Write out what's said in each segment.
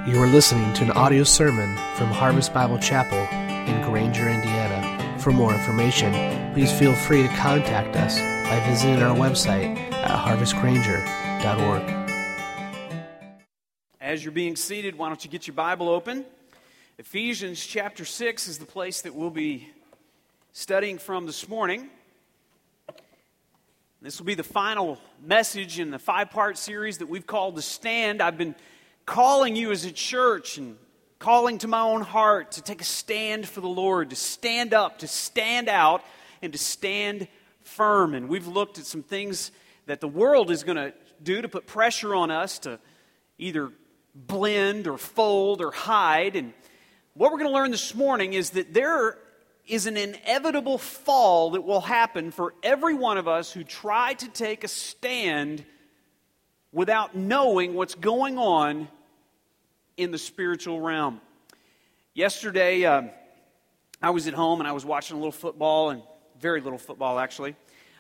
You are listening to an audio sermon from Harvest Bible Chapel in Granger, Indiana. For more information, please feel free to contact us by visiting our website at harvestgranger.org. As you're being seated, why don't you get your Bible open? Ephesians chapter 6 is the place that we'll be studying from this morning. This will be the final message in the 5-part series that we've called The Stand. I've been calling you as a church and calling to my own heart to take a stand for the Lord, to stand up, to stand out, and to stand firm. And we've looked at some things that the world is going to do to put pressure on us to either blend or fold or hide. And what we're going to learn this morning is that there is an inevitable fall that will happen for every one of us who try to take a stand without knowing what's going on in the spiritual realm. Yesterday, I was at home and I was watching a little football, and very little football actually,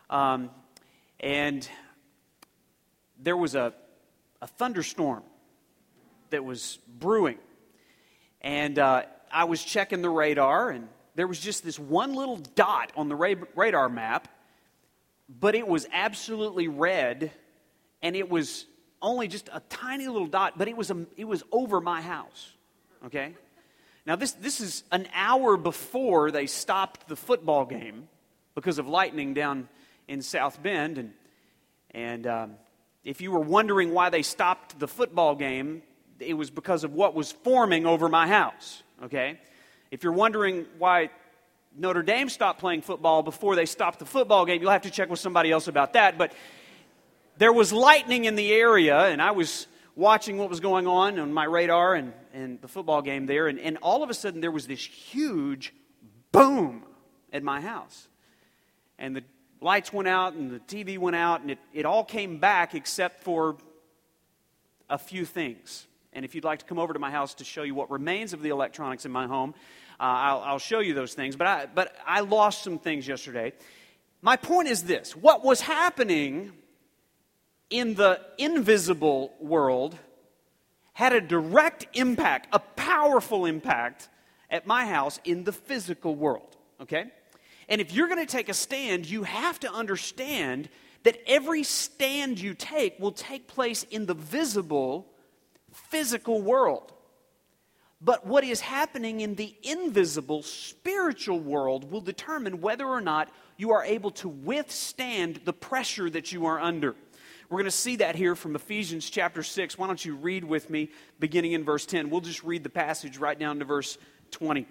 and there was a thunderstorm that was brewing, and I was checking the radar, and there was just this one little dot on the radar map, but it was absolutely red, and it was only just a tiny little dot, but it was over my house. Okay, now this is an hour before they stopped the football game because of lightning down in South Bend, and if you were wondering why they stopped the football game, it was because of what was forming over my house. Okay, if you're wondering why Notre Dame stopped playing football before they stopped the football game, you'll have to check with somebody else about that. But there was lightning in the area, and I was watching what was going on my radar and the football game there, and all of a sudden there was this huge boom at my house. And the lights went out, and the TV went out, and it all came back except for a few things. And if you'd like to come over to my house to show you what remains of the electronics in my home, I'll show you those things. But I lost some things yesterday. My point is this: what was happening in the invisible world had a direct impact, a powerful impact at my house in the physical world. Okay? And if you're going to take a stand, you have to understand that every stand you take will take place in the visible physical world. But what is happening in the invisible spiritual world will determine whether or not you are able to withstand the pressure that you are under. We're going to see that here from Ephesians chapter 6. Why don't you read with me beginning in verse 10. We'll just read the passage right down to verse 20.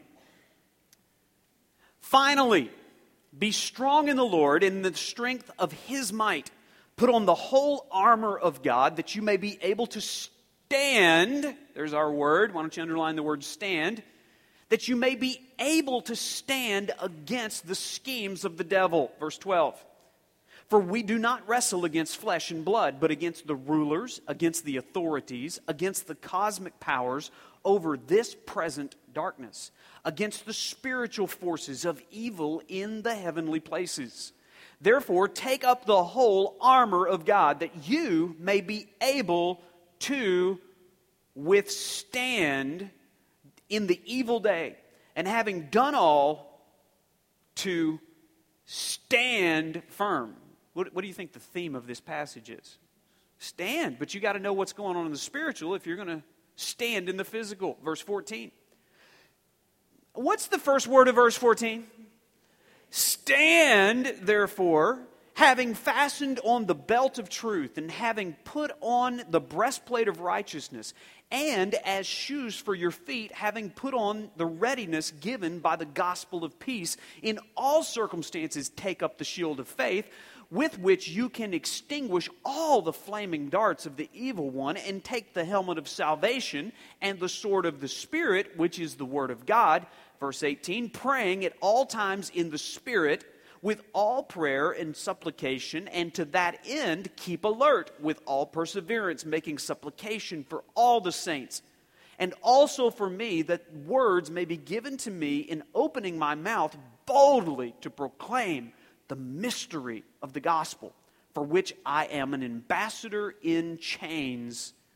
Finally, be strong in the Lord and in the strength of His might. Put on the whole armor of God that you may be able to stand. There's our word. Why don't you underline the word stand? That you may be able to stand against the schemes of the devil. Verse 12. For we do not wrestle against flesh and blood, but against the rulers, against the authorities, against the cosmic powers over this present darkness, against the spiritual forces of evil in the heavenly places. Therefore, take up the whole armor of God, that you may be able to withstand in the evil day, and having done all, to stand firm. What do you think the theme of this passage is? Stand, but you got to know what's going on in the spiritual if you're going to stand in the physical. Verse 14. What's the first word of verse 14? Stand, therefore, having fastened on the belt of truth, and having put on the breastplate of righteousness, and as shoes for your feet, having put on the readiness given by the gospel of peace. In all circumstances, take up the shield of faith, with which you can extinguish all the flaming darts of the evil one, and take the helmet of salvation and the sword of the Spirit, which is the word of God. Verse 18, praying at all times in the Spirit, with all prayer and supplication, and to that end keep alert with all perseverance, making supplication for all the saints, and also for me, that words may be given to me in opening my mouth boldly to proclaim the mystery of the gospel, for which I am an ambassador in chains,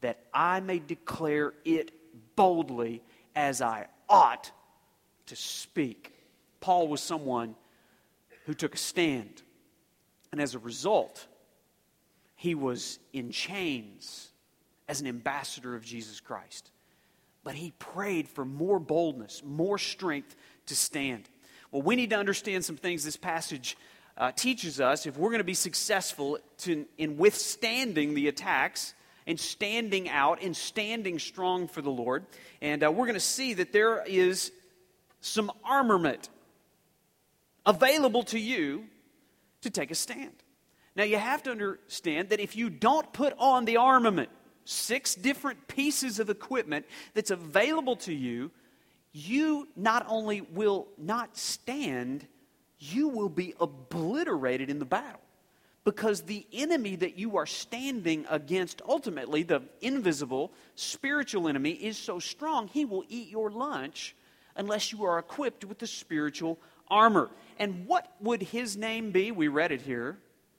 that I may declare it boldly as I ought to speak. Paul was someone who took a stand. And as a result, he was in chains as an ambassador of Jesus Christ. But he prayed for more boldness, more strength to stand. Well, we need to understand some things this passage teaches us if we're going to be successful in withstanding the attacks and standing out and standing strong for the Lord. And we're going to see that there is some armament available to you to take a stand. Now, you have to understand that if you don't put on the armament, 6 different pieces of equipment that's available to you, you not only will not stand, you will be obliterated in the battle. Because the enemy that you are standing against, ultimately, the invisible spiritual enemy, is so strong, he will eat your lunch unless you are equipped with the spiritual armor. And what would his name be? We read it here.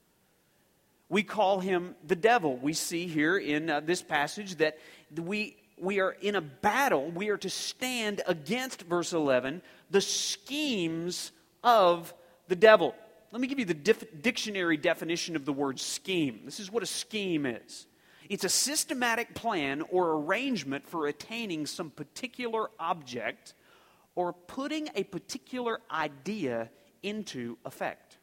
We call him the devil. We see here in this passage that we are in a battle. We are to stand against, verse 11, the schemes of the devil. Let me give you the dictionary definition of the word scheme. This is what a scheme is. It's a systematic plan or arrangement for attaining some particular object or putting a particular idea into effect.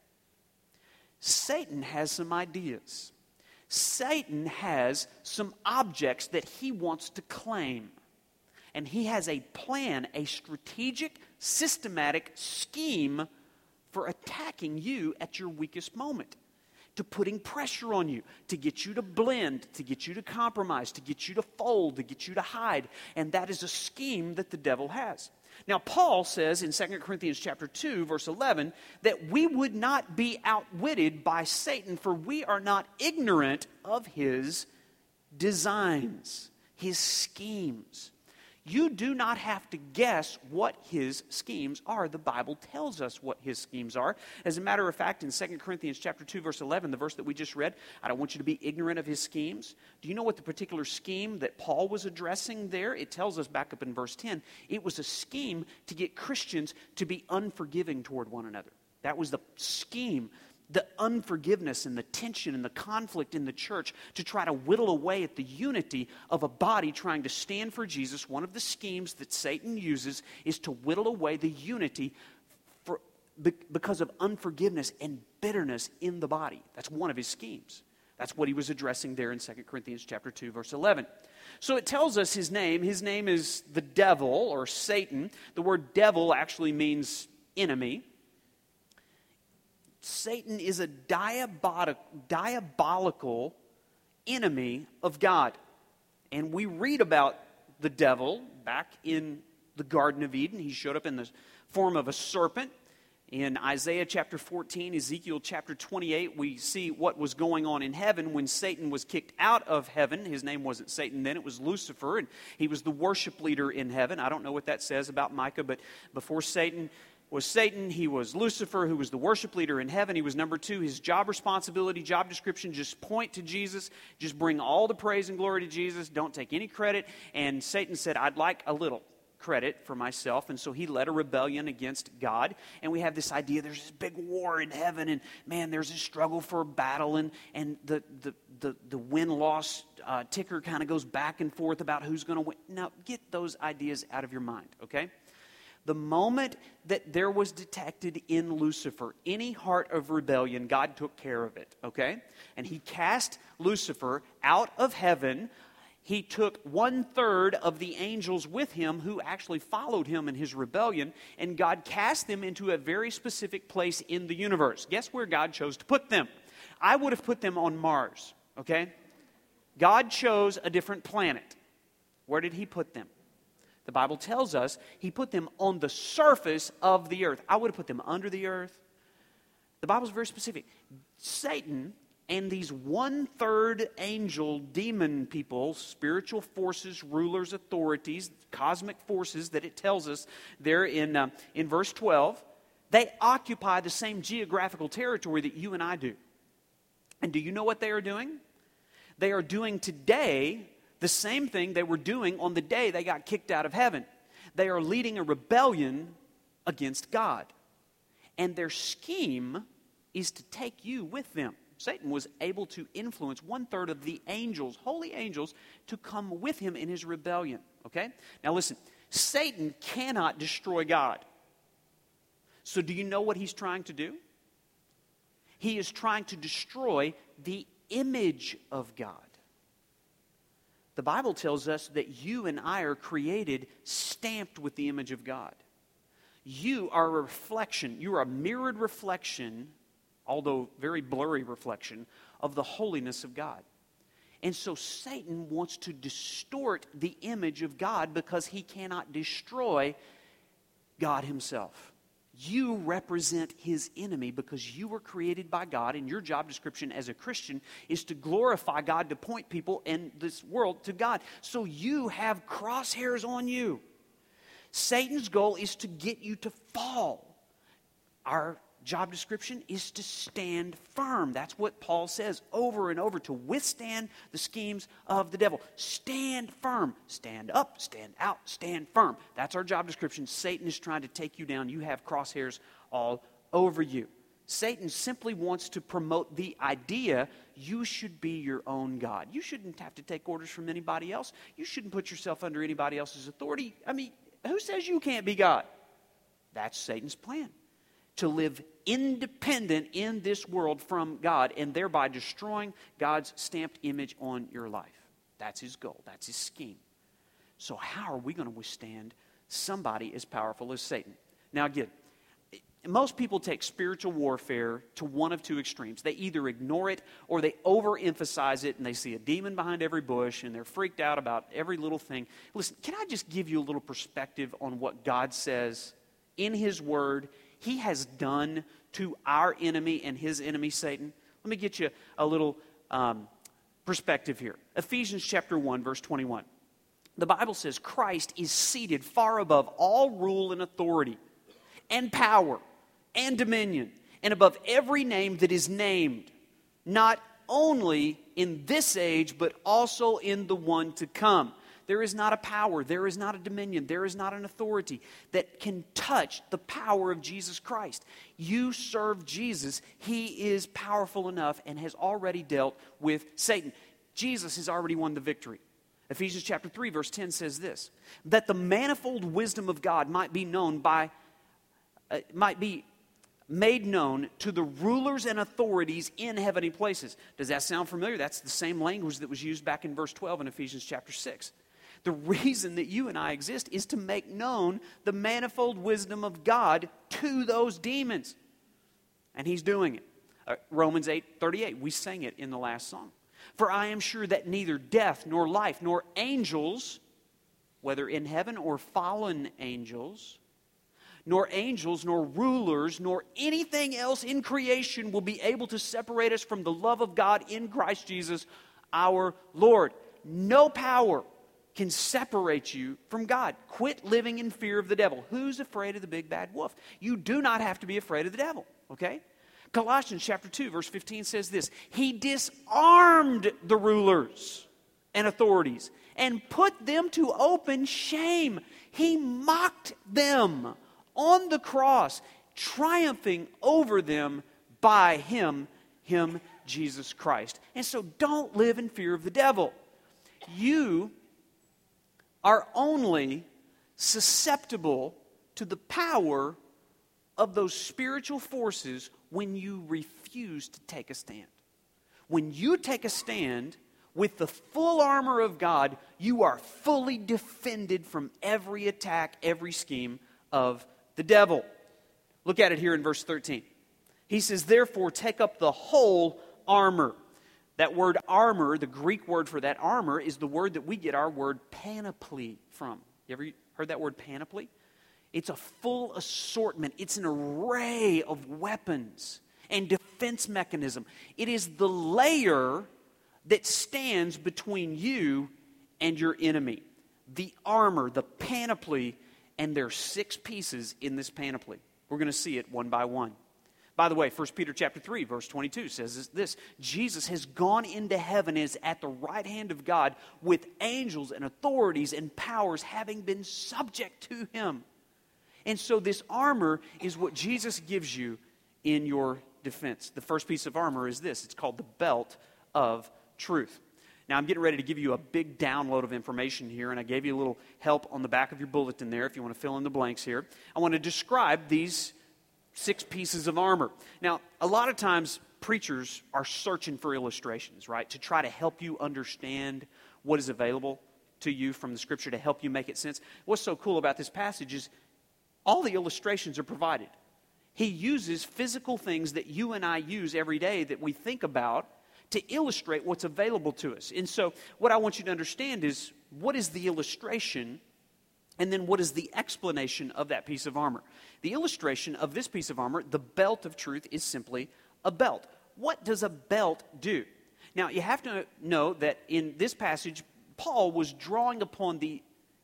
Satan has some ideas. Satan has some objects that he wants to claim. And he has a plan, a strategic, systematic scheme for attacking you at your weakest moment, to putting pressure on you, to get you to blend, to get you to compromise, to get you to fold, to get you to hide. And that is a scheme that the devil has. Now, Paul says in 2 Corinthians chapter 2, verse 11, that we would not be outwitted by Satan, for we are not ignorant of his designs, his schemes. You do not have to guess what his schemes are. The Bible tells us what his schemes are. As a matter of fact, in 2 Corinthians chapter 2, verse 11, the verse that we just read, I don't want you to be ignorant of his schemes. Do you know what the particular scheme that Paul was addressing there? It tells us back up in verse 10, it was a scheme to get Christians to be unforgiving toward one another. That was the scheme. The unforgiveness and the tension and the conflict in the church to try to whittle away at the unity of a body trying to stand for Jesus. One of the schemes that Satan uses is to whittle away the unity because of unforgiveness and bitterness in the body. That's one of his schemes. That's what he was addressing there in 2 Corinthians chapter 2, verse 11. So it tells us his name. His name is the devil or Satan. The word devil actually means enemy. Satan is a diabolical enemy of God. And we read about the devil back in the Garden of Eden. He showed up in the form of a serpent. In Isaiah chapter 14, Ezekiel chapter 28, we see what was going on in heaven when Satan was kicked out of heaven. His name wasn't Satan then, it was Lucifer, and he was the worship leader in heaven. I don't know what that says about Micah, but before Satan was Satan, he was Lucifer, who was the worship leader in heaven. He was number 2. His job responsibility, job description, just point to Jesus. Just bring all the praise and glory to Jesus. Don't take any credit. And Satan said, I'd like a little credit for myself. And so he led a rebellion against God. And we have this idea there's this big war in heaven. And man, there's a struggle for a battle. And the win-loss ticker kind of goes back and forth about who's going to win. Now, get those ideas out of your mind, okay? The moment that there was detected in Lucifer any heart of rebellion, God took care of it, okay? And he cast Lucifer out of heaven. He took 1/3 of the angels with him who actually followed him in his rebellion, and God cast them into a very specific place in the universe. Guess where God chose to put them? I would have put them on Mars, okay? God chose a different planet. Where did he put them? The Bible tells us he put them on the surface of the earth. I would have put them under the earth. The Bible's very specific. Satan and these 1/3 angel demon people, spiritual forces, rulers, authorities, cosmic forces that it tells us there in verse 12, they occupy the same geographical territory that you and I do. And do you know what they are doing? They are doing today The same thing they were doing on the day they got kicked out of heaven. They are leading a rebellion against God. And their scheme is to take you with them. Satan was able to influence 1/3 of the angels, holy angels, to come with him in his rebellion. Okay? Now listen, Satan cannot destroy God. So do you know what he's trying to do? He is trying to destroy the image of God. The Bible tells us that you and I are created stamped with the image of God. You are a reflection, you are a mirrored reflection, although very blurry reflection, of the holiness of God. And so Satan wants to distort the image of God because he cannot destroy God himself. You represent his enemy because you were created by God, and your job description as a Christian is to glorify God, to point people in this world to God. So you have crosshairs on you. Satan's goal is to get you to fall. Our job description is to stand firm. That's what Paul says over and over, to withstand the schemes of the devil. Stand firm. Stand up, stand out, stand firm. That's our job description. Satan is trying to take you down. You have crosshairs all over you. Satan simply wants to promote the idea you should be your own God. You shouldn't have to take orders from anybody else. You shouldn't put yourself under anybody else's authority. I mean, who says you can't be God? That's Satan's plan. To live independent in this world from God and thereby destroying God's stamped image on your life. That's his goal. That's his scheme. So how are we going to withstand somebody as powerful as Satan? Now again, most people take spiritual warfare to one of two extremes. They either ignore it or they overemphasize it, and they see a demon behind every bush and they're freaked out about every little thing. Listen, can I just give you a little perspective on what God says in his word he has done to our enemy and his enemy, Satan? Let me get you a little perspective here. Ephesians chapter 1, verse 21. The Bible says Christ is seated far above all rule and authority and power and dominion and above every name that is named, not only in this age, but also in the one to come. There is not a power, there is not a dominion, there is not an authority that can touch the power of Jesus Christ. You serve Jesus. He is powerful enough and has already dealt with Satan. Jesus has already won the victory. Ephesians chapter 3, verse 10 says this, that the manifold wisdom of God might be made known to the rulers and authorities in heavenly places. Does that sound familiar? That's the same language that was used back in verse 12 in Ephesians chapter 6. The reason that you and I exist is to make known the manifold wisdom of God to those demons. And he's doing it. Romans 8:38, we sang it in the last song. For I am sure that neither death, nor life, nor angels, whether in heaven or fallen angels, nor rulers, nor anything else in creation will be able to separate us from the love of God in Christ Jesus our Lord. No power can separate you from God. Quit living in fear of the devil. Who's afraid of the big bad wolf? You do not have to be afraid of the devil, okay? Colossians chapter 2, verse 15 says this, he disarmed the rulers and authorities and put them to open shame. He mocked them on the cross, triumphing over them by him, Jesus Christ. And so don't live in fear of the devil. You are only susceptible to the power of those spiritual forces when you refuse to take a stand. When you take a stand with the full armor of God, you are fully defended from every attack, every scheme of the devil. Look at it here in verse 13. He says, therefore, take up the whole armor. That word armor, the Greek word for that armor, is the word that we get our word panoply from. You ever heard that word panoply? It's a full assortment. It's an array of weapons and defense mechanism. It is the layer that stands between you and your enemy. The armor, the panoply, and there are 6 pieces in this panoply. We're going to see it one by one. By the way, 1 Peter chapter 3, verse 22 says this: Jesus has gone into heaven and is at the right hand of God with angels and authorities and powers having been subject to him. And so this armor is what Jesus gives you in your defense. The first piece of armor is this. It's called the belt of truth. Now, I'm getting ready to give you a big download of information here, and I gave you a little help on the back of your bulletin there if you want to fill in the blanks here. I want to describe these 6 pieces of armor. Now, a lot of times preachers are searching for illustrations, right, to try to help you understand what is available to you from the Scripture to help you make it sense. What's so cool about this passage is all the illustrations are provided. He uses physical things that you and I use every day that we think about to illustrate what's available to us. And so what I want you to understand is, what is the illustration, and then what is the explanation of that piece of armor? The illustration of this piece of armor, the belt of truth, is simply a belt. What does a belt do? Now, you have to know that in this passage, Paul was drawing upon the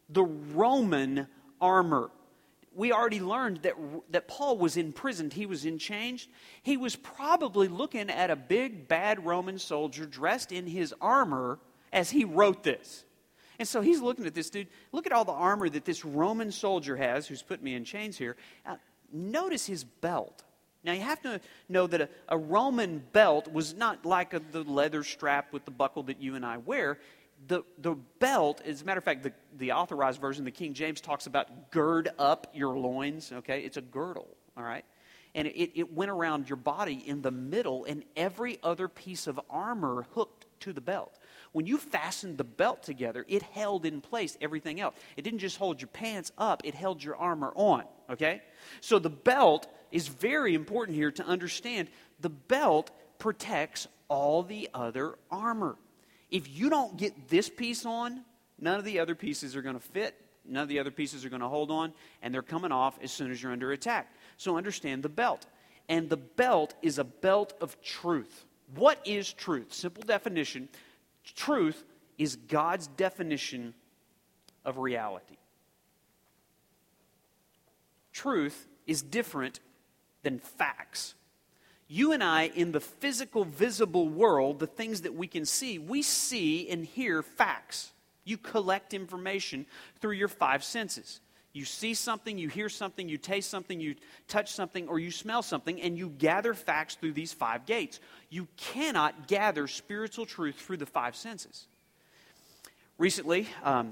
Roman armor. We already learned that Paul was imprisoned. He was in chains. He was probably looking at a big, bad Roman soldier dressed in his armor as he wrote this. And so he's looking at this dude. Look at all the armor that this Roman soldier has, who's put me in chains here. Notice his belt. Now, you have to know that a Roman belt was not like the leather strap with the buckle that you and I wear. The belt, as a matter of fact, the authorized version, the King James, talks about gird up your loins, okay? It's a girdle, all right? And it went around your body in the middle, and every other piece of armor hooked to the belt. When you fastened the belt together, it held in place everything else. It didn't just hold your pants up, it held your armor on, okay? So the belt is very important here to understand. The belt protects all the other armor. If you don't get this piece on, none of the other pieces are going to fit. None of the other pieces are going to hold on, and they're coming off as soon as you're under attack. So understand the belt. And the belt is a belt of truth. What is truth? Simple definition. Truth is God's definition of reality. Truth is different than facts. You and I, in the physical, visible world, the things that we can see, we see and hear facts. You collect information through your 5 senses. You see something, you hear something, you taste something, you touch something, or you smell something, and you gather facts through these 5 gates. You cannot gather spiritual truth through the 5 senses. Recently,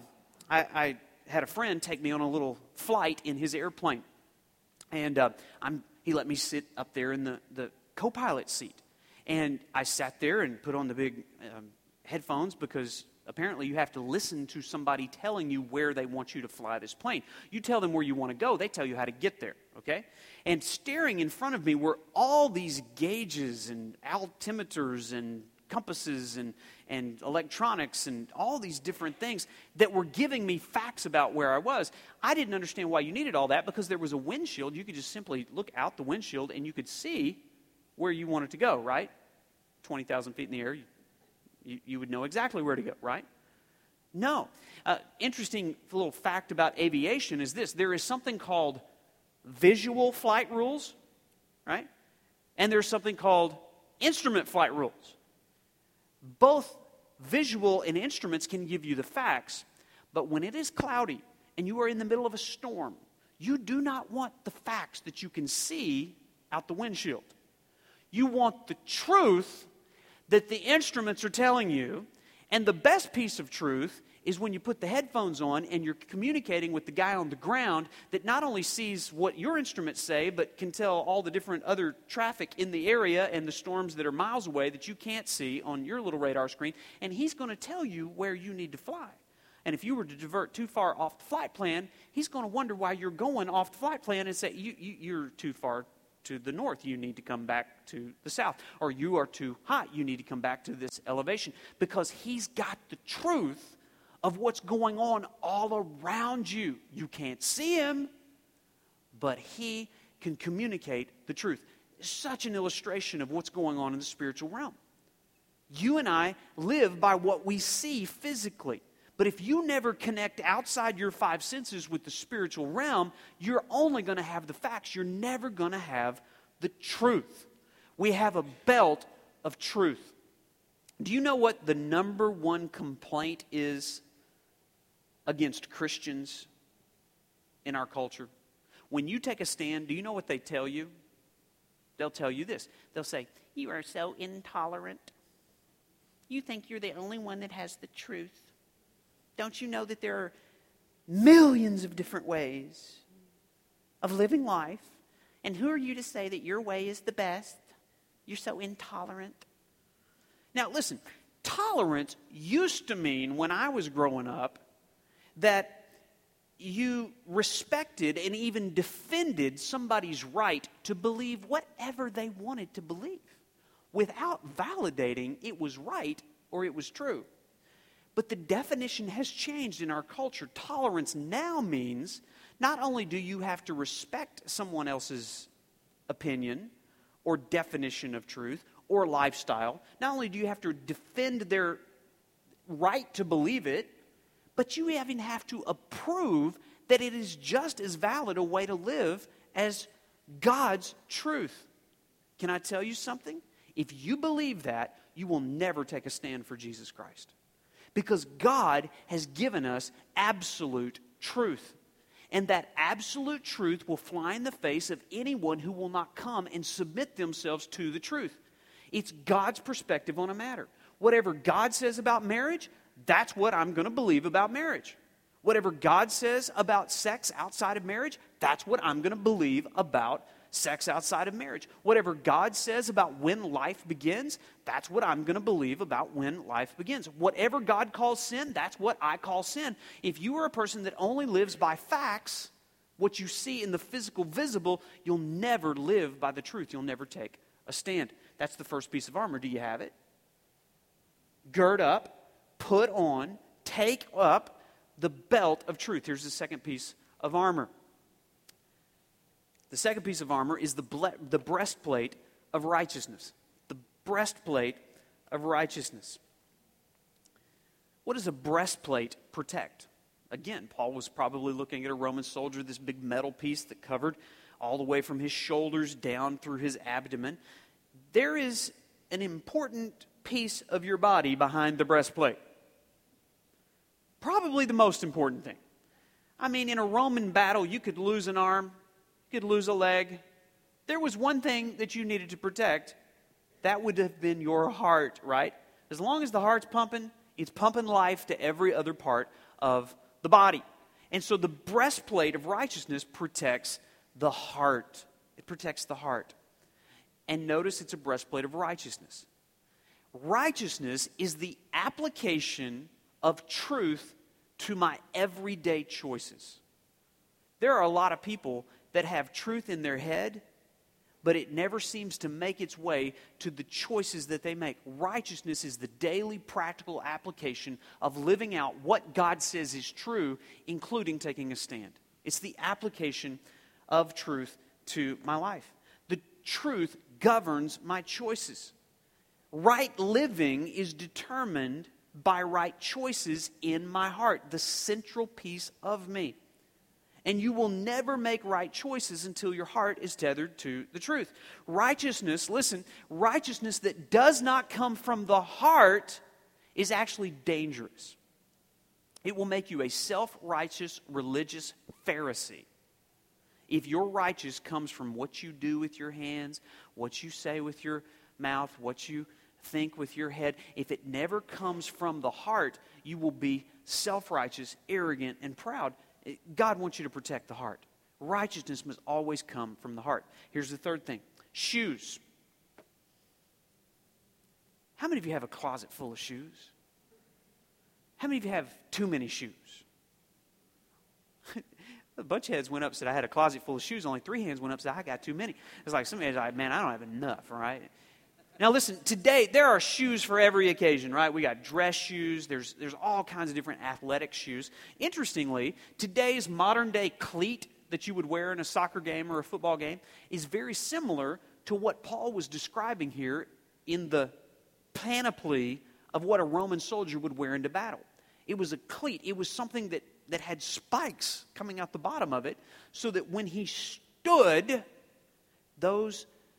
I had a friend take me on a little flight in his airplane. And he let me sit up there in the co-pilot seat. And I sat there and put on the big headphones, because apparently you have to listen to somebody telling you where they want you to fly this plane. You tell them where you want to go, they tell you how to get there, okay? And staring in front of me were all these gauges and altimeters and compasses and electronics and all these different things that were giving me facts about where I was. I didn't understand why you needed all that, because there was a windshield. You could just simply look out the windshield and you could see where you wanted to go, right? 20,000 feet in the air, you would know exactly where to go, right? No. Interesting little fact about aviation is this. There is something called visual flight rules, right? And there's something called instrument flight rules. Both visual and instruments can give you the facts, but when it is cloudy and you are in the middle of a storm, you do not want the facts that you can see out the windshield. You want the truth that the instruments are telling you, and the best piece of truth is when you put the headphones on and you're communicating with the guy on the ground that not only sees what your instruments say, but can tell all the different other traffic in the area and the storms that are miles away that you can't see on your little radar screen, and he's going to tell you where you need to fly. And if you were to divert too far off the flight plan, he's going to wonder why you're going off the flight plan and say, you're too far to the north, you need to come back to the south. Or you are too hot, you need to come back to this elevation. Because he's got the truth of what's going on all around you. You can't see him, but he can communicate the truth. It's such an illustration of what's going on in the spiritual realm. You and I live by what we see physically. But if you never connect outside your 5 senses with the spiritual realm, you're only going to have the facts. You're never going to have the truth. We have a belt of truth. Do you know what the number one complaint is against Christians in our culture? When you take a stand, do you know what they tell you? They'll tell you this. They'll say, "You are so intolerant. You think you're the only one that has the truth. Don't you know that there are millions of different ways of living life? And who are you to say that your way is the best? You're so intolerant." Now, listen, tolerance used to mean, when I was growing up, that you respected and even defended somebody's right to believe whatever they wanted to believe without validating it was right or it was true. But the definition has changed in our culture. Tolerance now means not only do you have to respect someone else's opinion or definition of truth or lifestyle, not only do you have to defend their right to believe it, but you even have to approve that it is just as valid a way to live as God's truth. Can I tell you something? If you believe that, you will never take a stand for Jesus Christ. Because God has given us absolute truth. And that absolute truth will fly in the face of anyone who will not come and submit themselves to the truth. It's God's perspective on a matter. Whatever God says about marriage, that's what I'm going to believe about marriage. Whatever God says about sex outside of marriage, that's what I'm going to believe about sex outside of marriage. Whatever God says about when life begins, that's what I'm going to believe about when life begins. Whatever God calls sin, that's what I call sin. If you are a person that only lives by facts, what you see in the physical visible, you'll never live by the truth. You'll never take a stand. That's the first piece of armor. Do you have it? Gird up, put on, take up the belt of truth. Here's the second piece of armor. The second piece of armor is the breastplate of righteousness. The breastplate of righteousness. What does a breastplate protect? Again, Paul was probably looking at a Roman soldier, this big metal piece that covered all the way from his shoulders down through his abdomen. There is an important piece of your body behind the breastplate. Probably the most important thing. I mean, in a Roman battle, you could lose an arm, you could lose a leg. There was one thing that you needed to protect. That would have been your heart, right? As long as the heart's pumping, it's pumping life to every other part of the body. And so the breastplate of righteousness protects the heart. It protects the heart. And notice it's a breastplate of righteousness. Righteousness is the application of truth to my everyday choices. There are a lot of people that have truth in their head, but it never seems to make its way to the choices that they make. Righteousness is the daily practical application of living out what God says is true, including taking a stand. It's the application of truth to my life. The truth governs my choices. Right living is determined by right choices in my heart, the central piece of me. And you will never make right choices until your heart is tethered to the truth. Righteousness, listen, righteousness that does not come from the heart is actually dangerous. It will make you a self-righteous religious Pharisee. If your righteous comes from what you do with your hands, what you say with your mouth, what you think with your head, if it never comes from the heart, you will be self-righteous, arrogant, and proud. God wants you to protect the heart. Righteousness must always come from the heart. Here's the third thing. Shoes. How many of you have a closet full of shoes? How many of you have too many shoes? A bunch of heads went up and said, I had a closet full of shoes. Only 3 hands went up and said, I got too many. It's like somebody's like, man, I don't have enough, right? Now listen, today there are shoes for every occasion, right? We got dress shoes. There's all kinds of different athletic shoes. Interestingly, today's modern day cleat that you would wear in a soccer game or a football game is very similar to what Paul was describing here in the panoply of what a Roman soldier would wear into battle. It was a cleat. It was something that had spikes coming out the bottom of it so that when he stood, those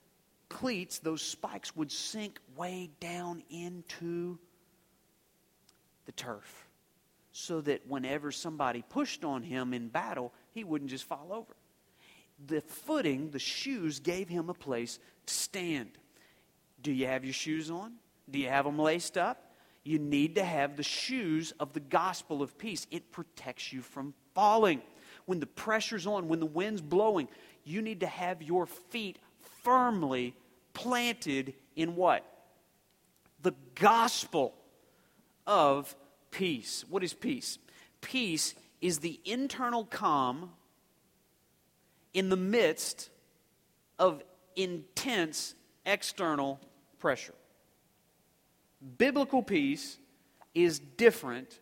cleats, those spikes would sink way down into the turf, so that whenever somebody pushed on him in battle, he wouldn't just fall over. The footing, the shoes, gave him a place to stand. Do you have your shoes on? Do you have them laced up? You need to have the shoes of the gospel of peace. It protects you from falling. When the pressure's on, when the wind's blowing, you need to have your feet firmly planted in what? The gospel of peace. What is peace? Peace is the internal calm in the midst of intense external pressure. Biblical peace is different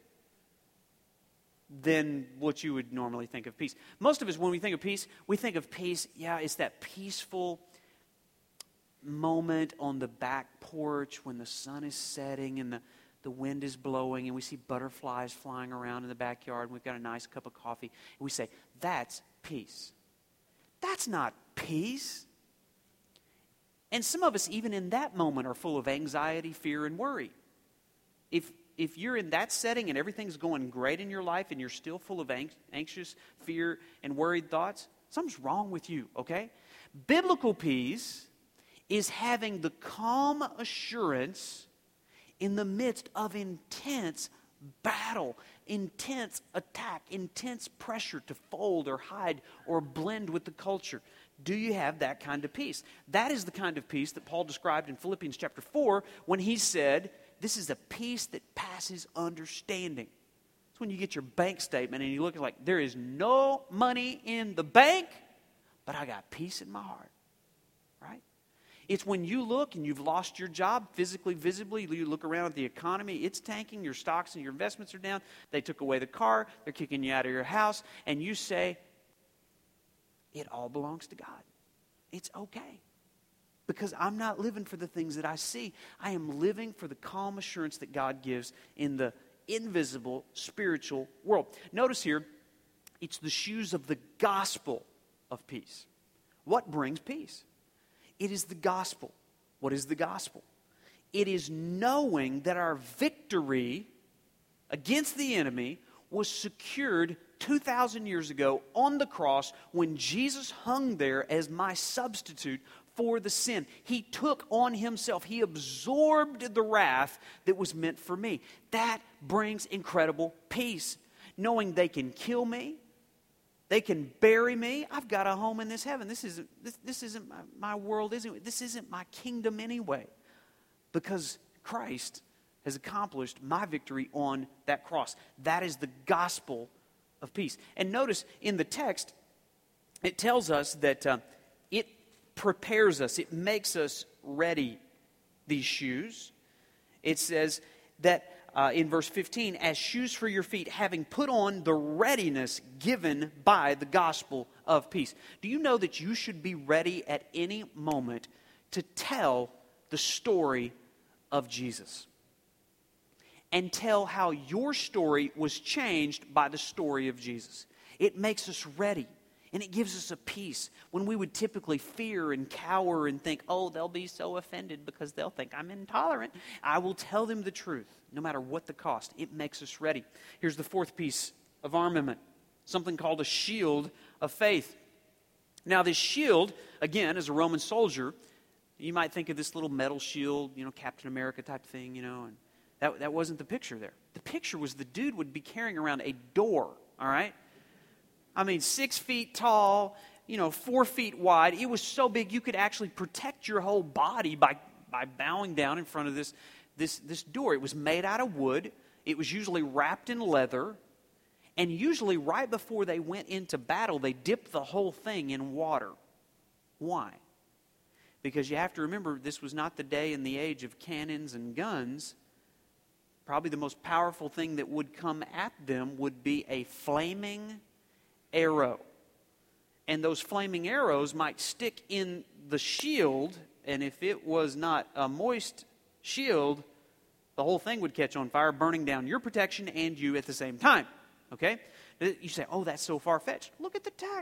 than what you would normally think of peace. Most of us, when we think of peace, it's that peaceful moment on the back porch when the sun is setting and the wind is blowing and we see butterflies flying around in the backyard and we've got a nice cup of coffee and we say, that's peace. That's not peace. And some of us, even in that moment, are full of anxiety, fear, and worry. If you're in that setting and everything's going great in your life and you're still full of anxious, fear, and worried thoughts, something's wrong with you, okay? Biblical peace is having the calm assurance in the midst of intense battle, intense attack, intense pressure to fold or hide or blend with the culture. Do you have that kind of peace? That is the kind of peace that Paul described in Philippians chapter 4 when he said, this is a peace that passes understanding. It's when you get your bank statement and you look at it like, there is no money in the bank, but I got peace in my heart. Right? It's when you look and you've lost your job physically, visibly, you look around at the economy, it's tanking, your stocks and your investments are down, they took away the car, they're kicking you out of your house, and you say, it all belongs to God. It's okay. Because I'm not living for the things that I see. I am living for the calm assurance that God gives in the invisible spiritual world. Notice here, it's the shoes of the gospel of peace. What brings peace? It is the gospel. What is the gospel? It is knowing that our victory against the enemy was secured 2,000 years ago on the cross when Jesus hung there as my substitute for the sin. He took on himself, he absorbed the wrath that was meant for me. That brings incredible peace. Knowing they can kill me, they can bury me. I've got a home in this heaven. This isn't my world, this isn't my kingdom anyway. Because Christ has accomplished my victory on that cross. That is the gospel of peace. And notice in the text, it tells us that it prepares us. It makes us ready, these shoes. It says that in verse 15, as shoes for your feet, having put on the readiness given by the gospel of peace. Do you know that you should be ready at any moment to tell the story of Jesus? And tell how your story was changed by the story of Jesus. It makes us ready. And it gives us a peace when we would typically fear and cower and think, oh, they'll be so offended because they'll think I'm intolerant. I will tell them the truth, no matter what the cost. It makes us ready. Here's the fourth piece of armament, something called a shield of faith. Now, this shield, again, as a Roman soldier, you might think of this little metal shield, Captain America type thing, and that wasn't the picture there. The picture was the dude would be carrying around a door, all right? 6 feet tall, 4 feet wide. It was so big you could actually protect your whole body by bowing down in front of this door. It was made out of wood. It was usually wrapped in leather. And usually right before they went into battle, they dipped the whole thing in water. Why? Because you have to remember, this was not the day and the age of cannons and guns. Probably the most powerful thing that would come at them would be a flaming arrow. And those flaming arrows might stick in the shield, and if it was not a moist shield, the whole thing would catch on fire, burning down your protection and you at the same time. Okay? You say, oh, that's so far-fetched. Look at the text.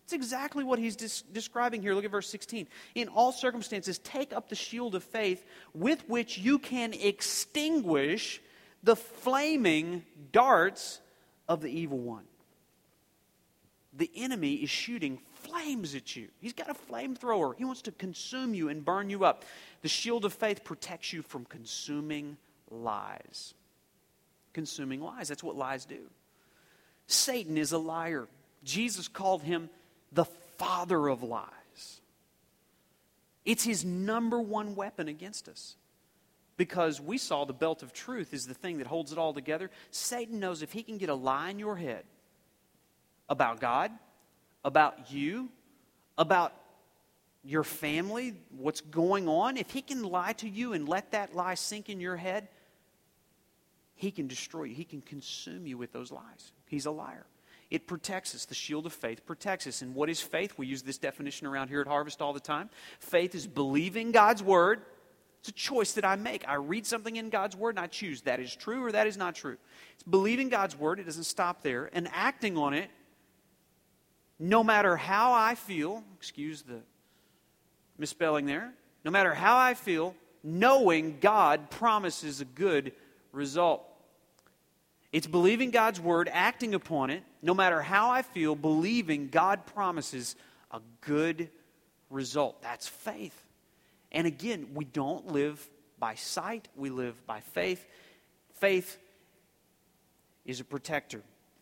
It's exactly what he's describing here. Look at verse 16. In all circumstances, take up the shield of faith with which you can extinguish the flaming darts of the evil one. The enemy is shooting flames at you. He's got a flamethrower. He wants to consume you and burn you up. The shield of faith protects you from consuming lies. Consuming lies. That's what lies do. Satan is a liar. Jesus called him the father of lies. It's his number one weapon against us. Because we saw the belt of truth is the thing that holds it all together. Satan knows if he can get a lie in your head about God, about you, about your family, what's going on, if he can lie to you and let that lie sink in your head, he can destroy you. He can consume you with those lies. He's a liar. It protects us. The shield of faith protects us. And what is faith? We use this definition around here at Harvest all the time. Faith is believing God's word. It's a choice that I make. I read something in God's word and I choose that is true or that is not true. It's believing God's word. It doesn't stop there. And acting on it no matter how I feel. Excuse the misspelling there. No matter how I feel, knowing God promises a good result. It's believing God's word, acting upon it, no matter how I feel, believing God promises a good result. That's faith. And again, we don't live by sight, we live by faith. Faith is a protector.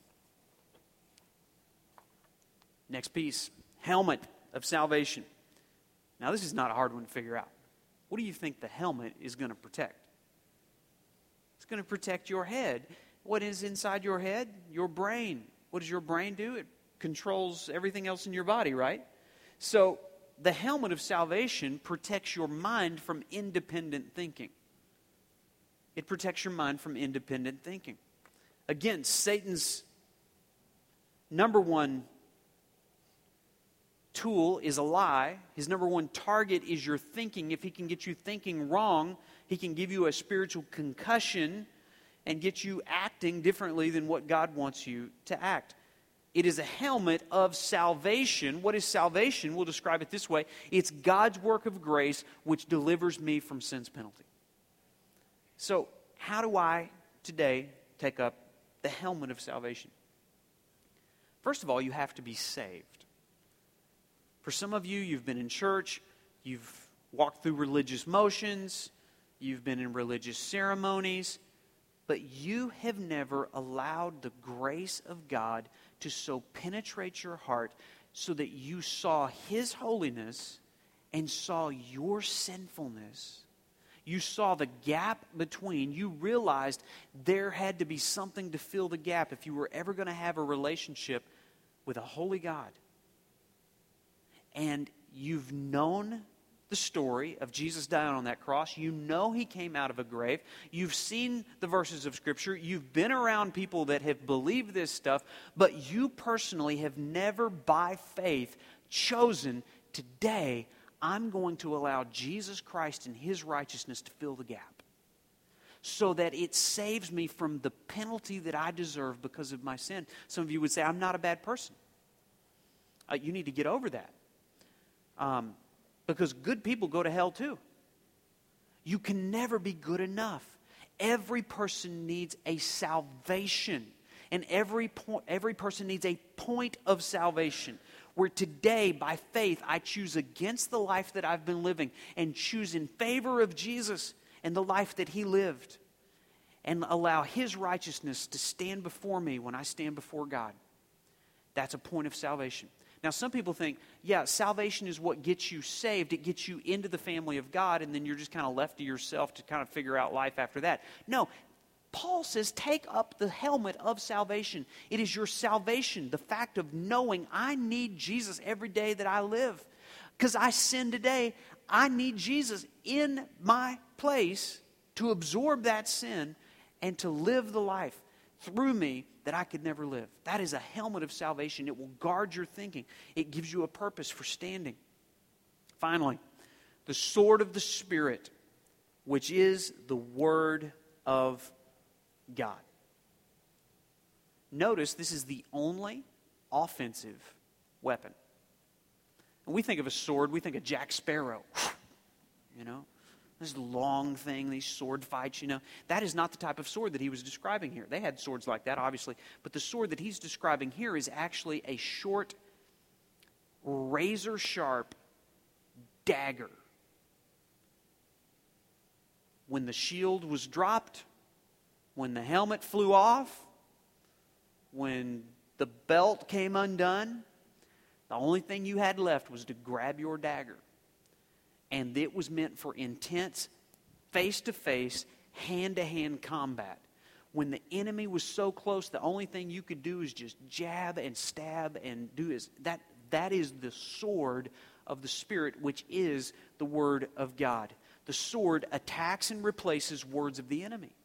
Next piece, helmet of salvation. Now this is not a hard one to figure out. What do you think the helmet is going to protect? It's going to protect your head. What is inside your head? Your brain. What does your brain do? It controls everything else in your body, right? So the helmet of salvation protects your mind from independent thinking. It protects your mind from independent thinking. Again, Satan's number one tool is a lie. His number one target is your thinking. If he can get you thinking wrong, he can give you a spiritual concussion and get you acting differently than what God wants you to act. It is a helmet of salvation. What is salvation? We'll describe it this way. It's God's work of grace which delivers me from sin's penalty. So, how do I today take up the helmet of salvation? First of all, you have to be saved. For some of you, you've been in church, you've walked through religious motions, you've been in religious ceremonies, but you have never allowed the grace of God to so penetrate your heart so that you saw His holiness and saw your sinfulness. You saw the gap between. You realized there had to be something to fill the gap if you were ever going to have a relationship with a holy God. And you've known the story of Jesus dying on that cross. You know He came out of a grave. You've seen the verses of Scripture. You've been around people that have believed this stuff, but you personally have never by faith chosen, today I'm going to allow Jesus Christ and His righteousness to fill the gap so that it saves me from the penalty that I deserve because of my sin. Some of you would say, I'm not a bad person. You need to get over that. Because good people go to hell too. You can never be good enough. Every person needs a salvation. And every person needs a point of salvation. Where today, by faith, I choose against the life that I've been living and choose in favor of Jesus and the life that He lived. And allow His righteousness to stand before me when I stand before God. That's a point of salvation. Now, some people think, yeah, salvation is what gets you saved. It gets you into the family of God, and then you're just kind of left to yourself to kind of figure out life after that. No, Paul says, take up the helmet of salvation. It is your salvation, the fact of knowing I need Jesus every day that I live. Because I sin today, I need Jesus in my place to absorb that sin and to live the life through me that I could never live. That is a helmet of salvation. It will guard your thinking. It gives you a purpose for standing. Finally, the sword of the Spirit, which is the Word of God. Notice this is the only offensive weapon. And we think of a sword, we think of Jack Sparrow, you know. This long thing, these sword fights, you know. That is not the type of sword that he was describing here. They had swords like that, obviously. But the sword that he's describing here is actually a short, razor-sharp dagger. When the shield was dropped, when the helmet flew off, when the belt came undone, the only thing you had left was to grab your dagger. And it was meant for intense, face-to-face, hand-to-hand combat. When the enemy was so close, the only thing you could do is just jab and stab and do is that. That is the sword of the Spirit, which is the Word of God. The sword attacks and replaces words of the enemy.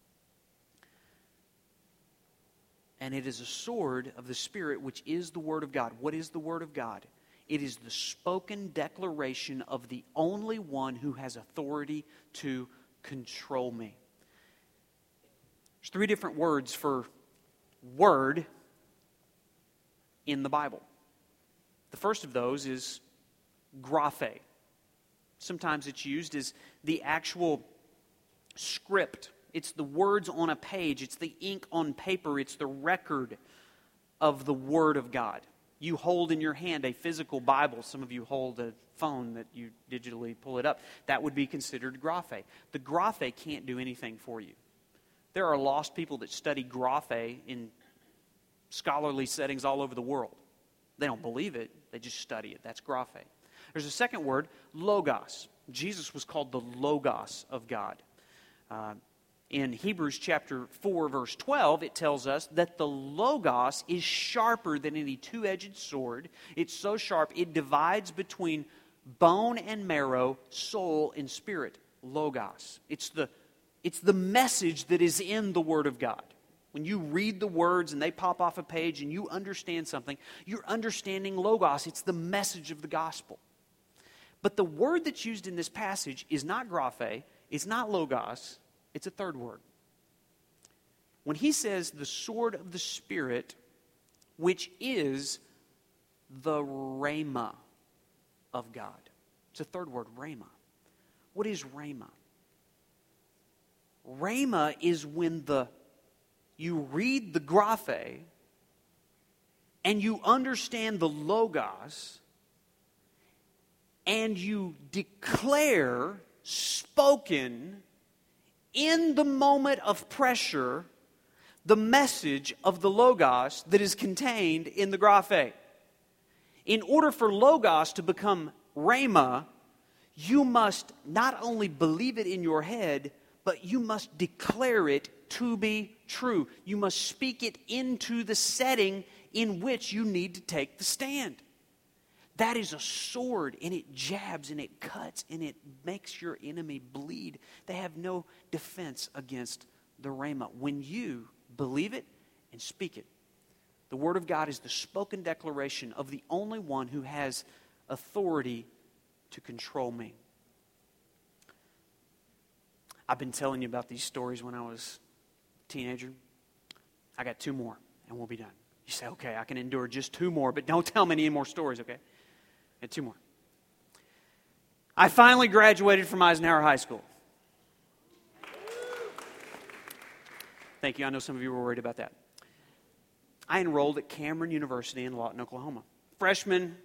And it is a sword of the Spirit, which is the Word of God. What is the Word of God? It is the spoken declaration of the only one who has authority to control me. There's 3 different words for word in the Bible. The first of those is graphe. Sometimes it's used as the actual script. It's the words on a page. It's the ink on paper. It's the record of the Word of God. You hold in your hand a physical Bible. Some of you hold a phone that you digitally pull it up. That would be considered graphe. The graphe can't do anything for you. There are lost people that study graphe in scholarly settings all over the world. They don't believe it. They just study it. That's graphe. There's a second word, logos. Jesus was called the Logos of God. In Hebrews chapter 4, verse 12, it tells us that the Logos is sharper than any two-edged sword. It's so sharp, it divides between bone and marrow, soul and spirit. Logos. It's the message that is in the Word of God. When you read the words and they pop off a page and you understand something, you're understanding Logos. It's the message of the gospel. But the word that's used in this passage is not graphe, it's not Logos, it's a third word. When he says the sword of the Spirit, which is the rhema of God. It's a third word, rhema. What is rhema? Rhema is when you read the graphe and you understand the Logos and you declare, spoken, in the moment of pressure, the message of the Logos that is contained in the graphe. In order for Logos to become rhema, you must not only believe it in your head, but you must declare it to be true. You must speak it into the setting in which you need to take the stand. That is a sword, and it jabs, and it cuts, and it makes your enemy bleed. They have no defense against the rhema. When you believe it and speak it, the Word of God is the spoken declaration of the only one who has authority to control me. I've been telling you about these stories when I was a teenager. I got 2 more, and we'll be done. You say, okay, I can endure just 2 more, but don't tell me any more stories, okay? And 2 more. I finally graduated from Eisenhower High School. Thank you. I know some of you were worried about that. I enrolled at Cameron University in Lawton, Oklahoma. Freshman,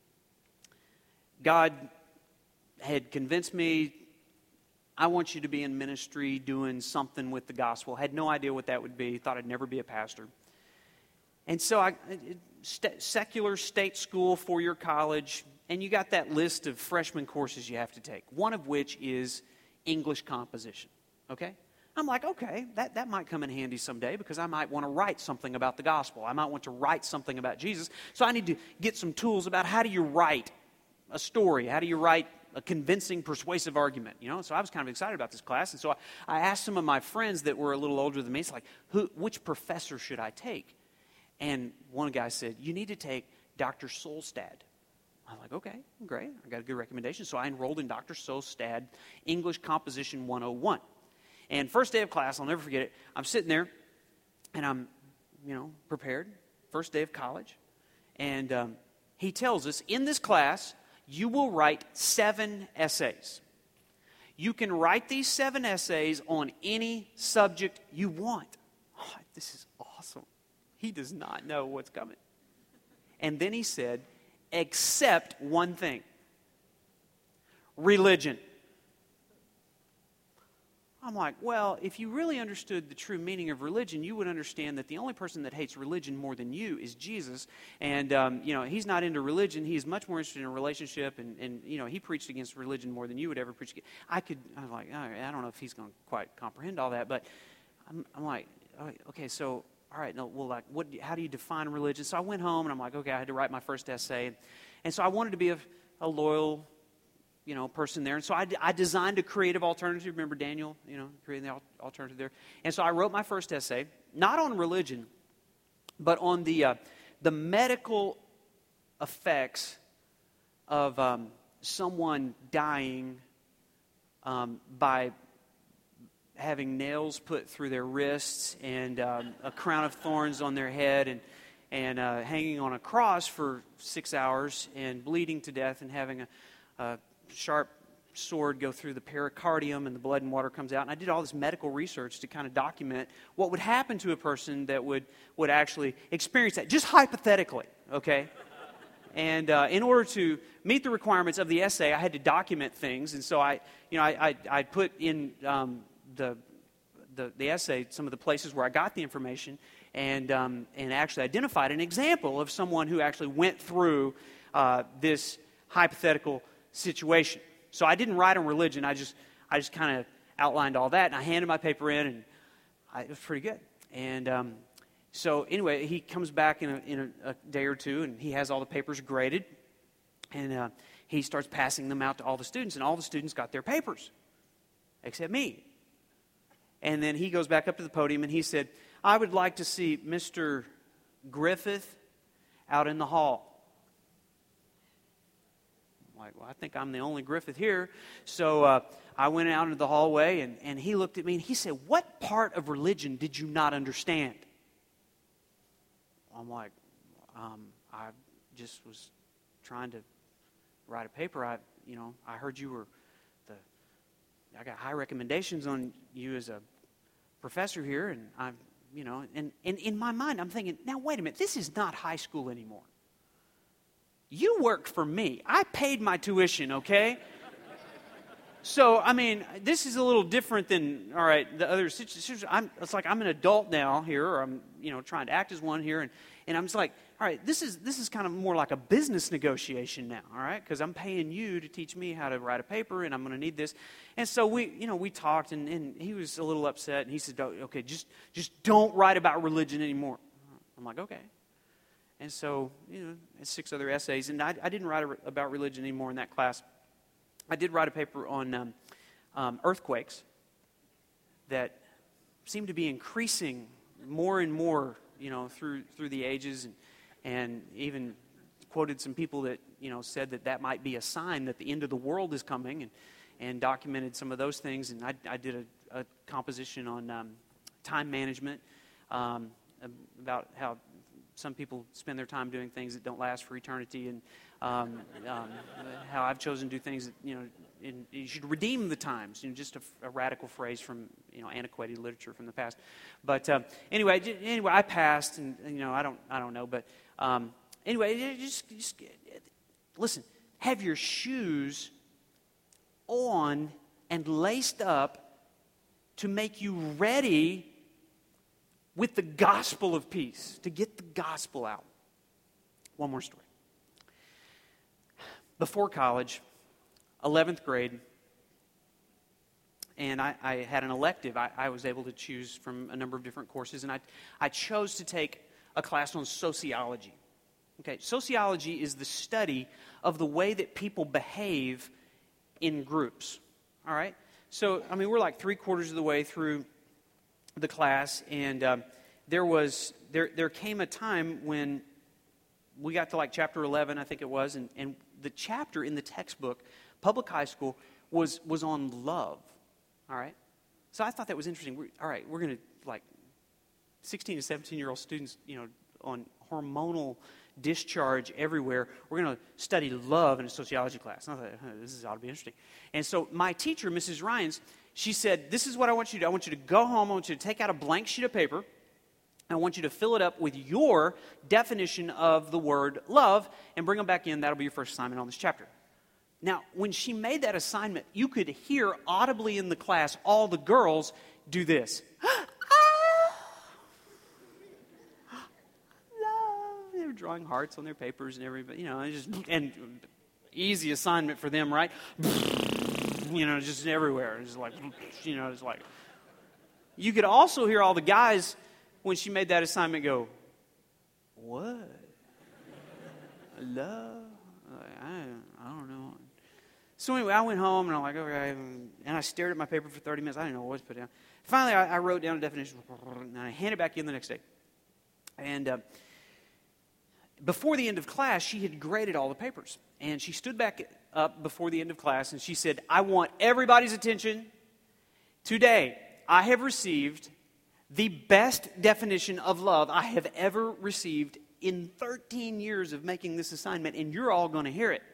God had convinced me, I want you to be in ministry doing something with the gospel. Had no idea what that would be. Thought I'd never be a pastor. And so secular state school, 4-year college, and you got that list of freshman courses you have to take, one of which is English composition, okay? I'm like, okay, that might come in handy someday because I might want to write something about the gospel. I might want to write something about Jesus. So I need to get some tools about how do you write a story? How do you write a convincing, persuasive argument? You know, so I was kind of excited about this class. And so I asked some of my friends that were a little older than me, it's like, which professor should I take? And one guy said, you need to take Dr. Solstad. I was like, okay, great. I got a good recommendation. So I enrolled in Dr. Solstad, English Composition 101. And first day of class, I'll never forget it, I'm sitting there, and I'm, prepared. First day of college. And he tells us, in this class, you will write 7 essays. You can write these 7 essays on any subject you want. Oh, this is awesome. He does not know what's coming. And then he said, except one thing. Religion. I'm like, well, if you really understood the true meaning of religion, you would understand that the only person that hates religion more than you is Jesus. And, he's not into religion. He's much more interested in a relationship. And he preached against religion more than you would ever preach against. I'm like, I don't know if he's going to quite comprehend all that. But I'm like, okay, so, all right, no, well, like, how do you define religion? So I went home, and I'm like, okay, I had to write my first essay. And so I wanted to be a loyal person there. And so I designed a creative alternative. Remember Daniel, creating the alternative there. And so I wrote my first essay, not on religion, but on the medical effects of someone dying by having nails put through their wrists and a crown of thorns on their head and hanging on a cross for 6 hours and bleeding to death and having a sharp sword go through the pericardium and the blood and water comes out. And I did all this medical research to kind of document what would happen to a person that would actually experience that, just hypothetically, okay? And in order to meet the requirements of the essay, I had to document things. And so I put in the essay some of the places where I got the information and actually identified an example of someone who actually went through this hypothetical situation. So I didn't write on religion. I just kind of outlined all that, and I handed my paper in, and it was pretty good. And so anyway, he comes back in a day or two, and he has all the papers graded, and he starts passing them out to all the students, and all the students got their papers, except me. And then he goes back up to the podium, and he said, I would like to see Mr. Griffith out in the hall. Like, well, I think I'm the only Griffith here. So I went out into the hallway, and he looked at me, and he said, what part of religion did you not understand? I'm like, I just was trying to write a paper. I heard you were I got high recommendations on you as a professor here, and and in my mind, I'm thinking, now, wait a minute, this is not high school anymore. You work for me. I paid my tuition, okay? So, this is a little different than, all right, the other situations. It's like I'm an adult now here, or I'm, trying to act as one here, and I'm just like, all right, this is kind of more like a business negotiation now, all right? Because I'm paying you to teach me how to write a paper, and I'm going to need this. And so we talked, and he was a little upset, and he said, okay, just don't write about religion anymore. I'm like, okay. And so, 6 other essays. And I didn't write about religion anymore in that class. I did write a paper on earthquakes that seem to be increasing more and more, through the ages. And even quoted some people that, said that might be a sign that the end of the world is coming and documented some of those things. And I did a composition on time management, about how some people spend their time doing things that don't last for eternity, and how I've chosen to do things that, you should redeem the times. Just a radical phrase from, antiquated literature from the past. But anyway, I passed, and I don't know, but anyway, just listen. Have your shoes on and laced up to make you ready with the gospel of peace, to get the gospel out. One more story. Before college, 11th grade, and I had an elective. I was able to choose from a number of different courses, and I chose to take a class on sociology. Okay, sociology is the study of the way that people behave in groups. All right? So, we're like 3/4 of the way through the class, and there came a time when we got to like chapter 11, I think it was, and the chapter in the textbook, public high school, was on love. All right, so I thought that was interesting. We're going to, like, 16 to 17-year-old students, on hormonal discharge everywhere. We're going to study love in a sociology class. And I thought, this ought to be interesting. And so my teacher, Mrs. Ryans, she said, this is what I want you to do. I want you to go home. I want you to take out a blank sheet of paper. I want you to fill it up with your definition of the word love and bring them back in. That'll be your first assignment on this chapter. Now, when she made that assignment, you could hear audibly in the class all the girls do this. They were drawing hearts on their papers and everybody, and easy assignment for them, right? Just everywhere. Just like. You could also hear all the guys when she made that assignment go, what? Love? I don't know. So anyway, I went home and I'm like, okay, and I stared at my paper for 30 minutes. I didn't know what to put down. Finally, I wrote down a definition and I handed it back in the next day. And before the end of class, she had graded all the papers. And she stood back up before the end of class and she said, I want everybody's attention. Today, I have received the best definition of love I have ever received in 13 years of making this assignment, and you're all going to hear it.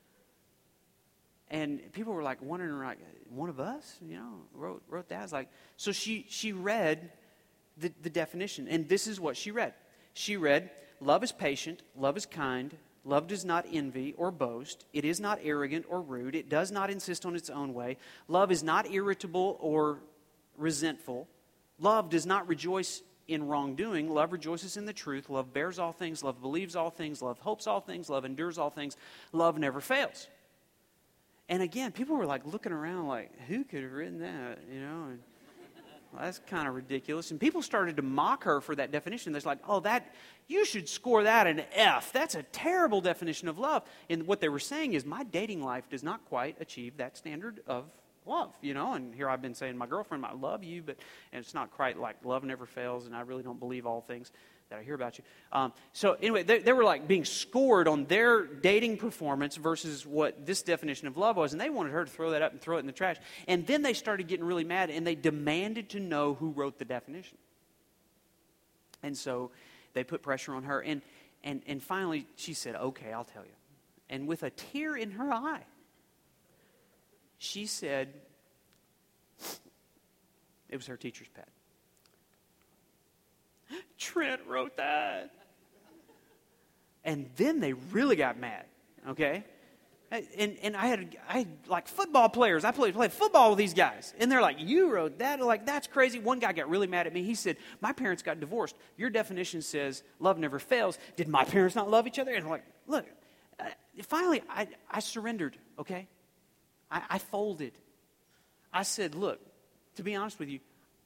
And people were like wondering, like, one of us, wrote that. I was like, so she read the definition, and this is what she read. She read, love is patient, love is kind, love does not envy or boast, it is not arrogant or rude, it does not insist on its own way, love is not irritable or resentful, love does not rejoice in wrongdoing, love rejoices in the truth, love bears all things, love believes all things, love hopes all things, love endures all things, love never fails. And again, people were like looking around like, who could have written that, And, well, that's kind of ridiculous. And people started to mock her for that definition. They're like, you should score that an F. That's a terrible definition of love. And what they were saying is, my dating life does not quite achieve that standard of love, And here I've been saying, my girlfriend, I love you, and it's not quite like love never fails, and I really don't believe all things that I hear about you. So anyway, they were like being scored on their dating performance versus what this definition of love was, and they wanted her to throw that up and throw it in the trash. And then they started getting really mad, and they demanded to know who wrote the definition. And so they put pressure on her, and finally she said, okay, I'll tell you. And with a tear in her eye, she said, it was her teacher's pet. Trent wrote that. And then they really got mad, okay? And I had like football players. I played football with these guys. And they're like, you wrote that? Like, that's crazy. One guy got really mad at me. He said, my parents got divorced. Your definition says love never fails. Did my parents not love each other? And I'm like, look, finally I surrendered, okay? I folded. I said, look, to be honest with you,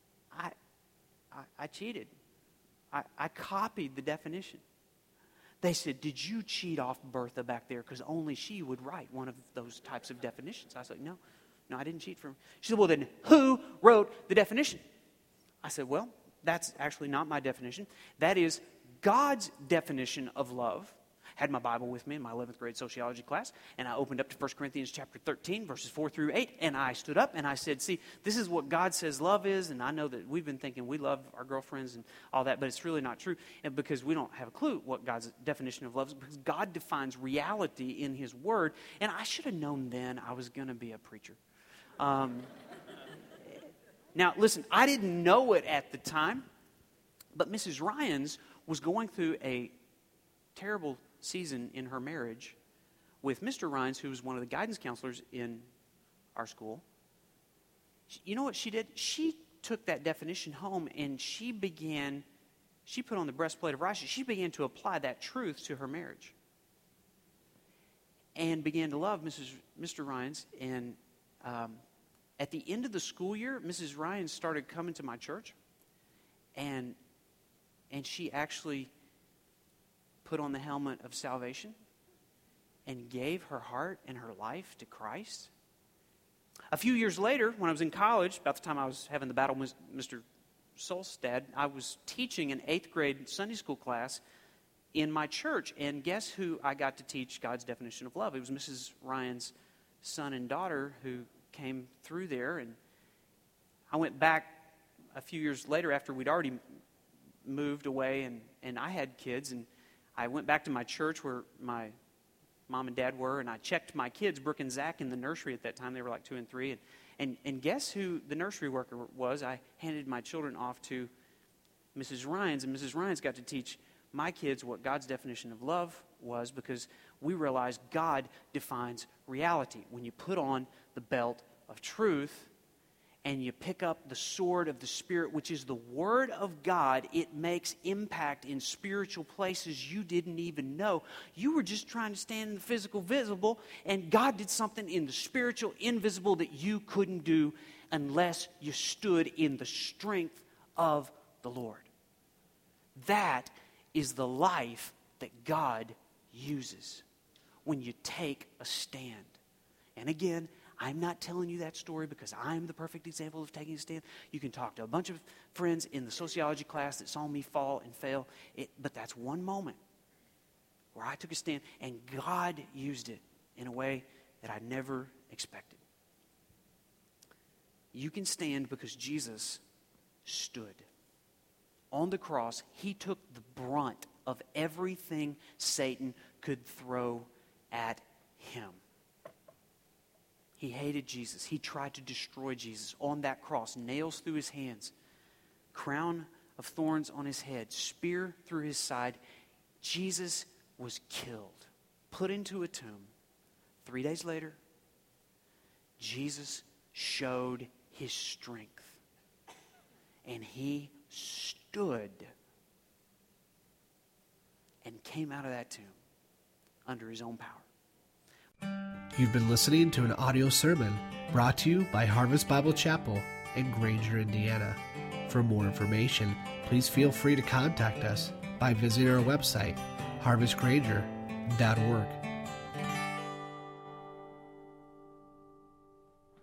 I cheated. I copied the definition. They said, did you cheat off Bertha back there? Because only she would write one of those types of definitions. I was like, no, I didn't cheat from. She said, well, then who wrote the definition? I said, well, that's actually not my definition. That is God's definition of love. Had my Bible with me in my 11th grade sociology class, and I opened up to 1 Corinthians chapter 13, verses 4 through 8, and I stood up and I said, see, this is what God says love is, and I know that we've been thinking we love our girlfriends and all that, but it's really not true, and because we don't have a clue what God's definition of love is, because God defines reality in His Word, and I should have known then I was going to be a preacher. Now, listen, I didn't know it at the time, but Mrs. Ryans was going through a terrible season in her marriage with Mr. Ryans, who was one of the guidance counselors in our school. You know what she did? She took that definition home and she put on the breastplate of righteousness. She began to apply that truth to her marriage and began to love Mr. Ryans. And at the end of the school year, Mrs. Ryans started coming to my church, and she actually put on the helmet of salvation and gave her heart and her life to Christ. A few years later, when I was in college, about the time I was having the battle with Mr. Solstad, I was teaching an 8th grade Sunday school class in my church. And guess who I got to teach God's definition of love? It was Mrs. Ryan's son and daughter who came through there. And I went back a few years later after we'd already moved away and I had kids, and I went back to my church where my mom and dad were, and I checked my kids, Brooke and Zach, in the nursery at that time. They were like 2 and 3. And guess who the nursery worker was? I handed my children off to Mrs. Ryan's, and Mrs. Ryan's got to teach my kids what God's definition of love was, because we realized God defines reality. When you put on the belt of truth and you pick up the sword of the Spirit, which is the Word of God, it makes impact in spiritual places you didn't even know. You were just trying to stand in the physical visible, and God did something in the spiritual invisible that you couldn't do unless you stood in the strength of the Lord. That is the life that God uses when you take a stand. And again, I'm not telling you that story because I'm the perfect example of taking a stand. You can talk to a bunch of friends in the sociology class that saw me fall and fail. But that's one moment where I took a stand, and God used it in a way that I never expected. You can stand because Jesus stood. On the cross, he took the brunt of everything Satan could throw at him. He hated Jesus. He tried to destroy Jesus on that cross. Nails through his hands, crown of thorns on his head, spear through his side. Jesus was killed, put into a tomb. 3 days later, Jesus showed his strength, and he stood and came out of that tomb under his own power. You've been listening to an audio sermon brought to you by Harvest Bible Chapel in Granger, Indiana. For more information, please feel free to contact us by visiting our website, harvestgranger.org.